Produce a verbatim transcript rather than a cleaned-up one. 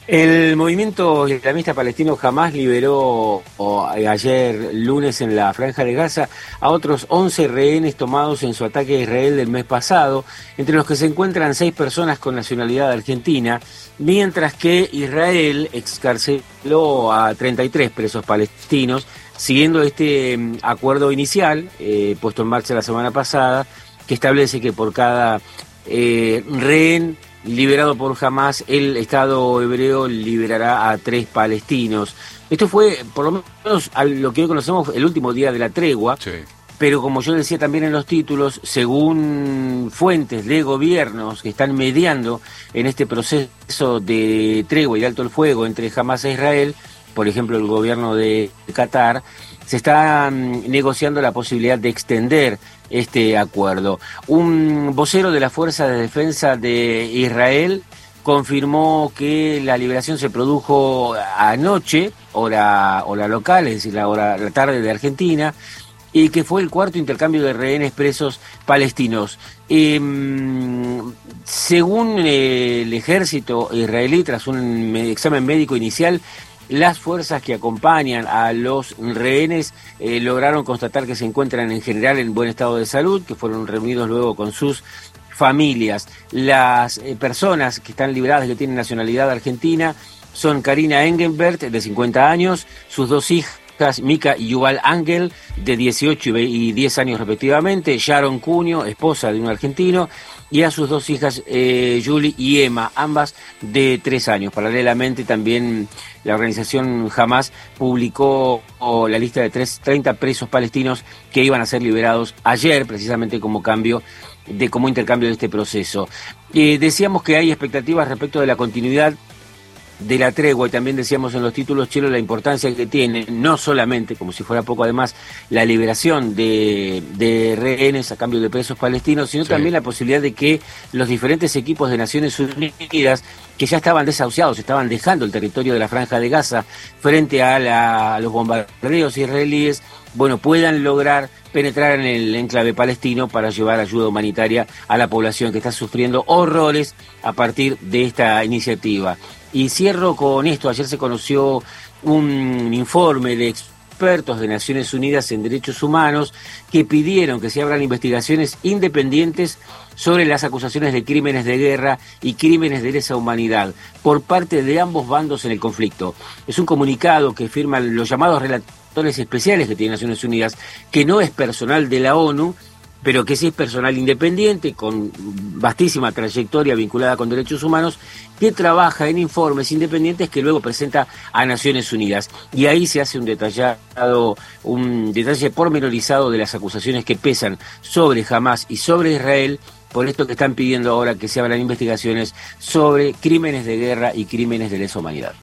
El movimiento islamista palestino Hamás liberó o, ayer lunes en la Franja de Gaza a otros once rehenes tomados en su ataque a Israel del mes pasado, entre los que se encuentran seis personas con nacionalidad argentina, mientras que Israel excarceló a treinta y tres presos palestinos, siguiendo este mm, acuerdo inicial eh, puesto en marcha la semana pasada, que establece que por cada eh, rehén liberado por Hamás, el Estado hebreo liberará a tres palestinos. Esto fue, por lo menos, a lo que hoy conocemos, el último día de la tregua, sí. Pero como yo decía también en los títulos, según fuentes de gobiernos que están mediando en este proceso de tregua y de alto el fuego entre Hamás e Israel, por ejemplo el gobierno de Qatar, se está um, negociando la posibilidad de extender este acuerdo. Un vocero de la Fuerza de Defensa de Israel confirmó que la liberación se produjo anoche, hora, hora local, es decir, la, hora, la tarde de Argentina, y que fue el cuarto intercambio de rehenes presos palestinos. Eh, según eh, el ejército israelí, tras un examen médico inicial, las fuerzas que acompañan a los rehenes eh, lograron constatar que se encuentran en general en buen estado de salud, que fueron reunidos luego con sus familias. Las eh, personas que están liberadas, que tienen nacionalidad argentina, son Karina Engelbert, de cincuenta años, sus dos hijas, Mika y Yuval Angel, de dieciocho y diez años respectivamente, Sharon Cunio, esposa de un argentino, y a sus dos hijas, eh, Julie y Emma, ambas de tres años. Paralelamente también la organización Hamás publicó oh, la lista de tres, treinta presos palestinos que iban a ser liberados ayer, precisamente como cambio de como intercambio de este proceso. Eh, decíamos que hay expectativas respecto de la continuidad de la tregua, y también decíamos en los títulos, Chelo, la importancia que tiene, no solamente, como si fuera poco además, la liberación de, de rehenes a cambio de presos palestinos, sino sí. también la posibilidad de que los diferentes equipos de Naciones Unidas, que ya estaban desahuciados, estaban dejando el territorio de la Franja de Gaza frente a, la, a los bombardeos israelíes, bueno, puedan lograr penetrar en el enclave palestino para llevar ayuda humanitaria a la población que está sufriendo horrores a partir de esta iniciativa. Y cierro con esto. Ayer se conoció un informe de expertos de Naciones Unidas en Derechos Humanos que pidieron que se abran investigaciones independientes sobre las acusaciones de crímenes de guerra y crímenes de lesa humanidad por parte de ambos bandos en el conflicto. Es un comunicado que firman los llamados relatores especiales que tiene Naciones Unidas, que no es personal de la ONU, pero que sí es personal independiente, con vastísima trayectoria vinculada con derechos humanos, que trabaja en informes independientes que luego presenta a Naciones Unidas. Y ahí se hace un detallado, un detalle pormenorizado de las acusaciones que pesan sobre Hamás y sobre Israel, por esto que están pidiendo ahora que se abran investigaciones sobre crímenes de guerra y crímenes de lesa humanidad.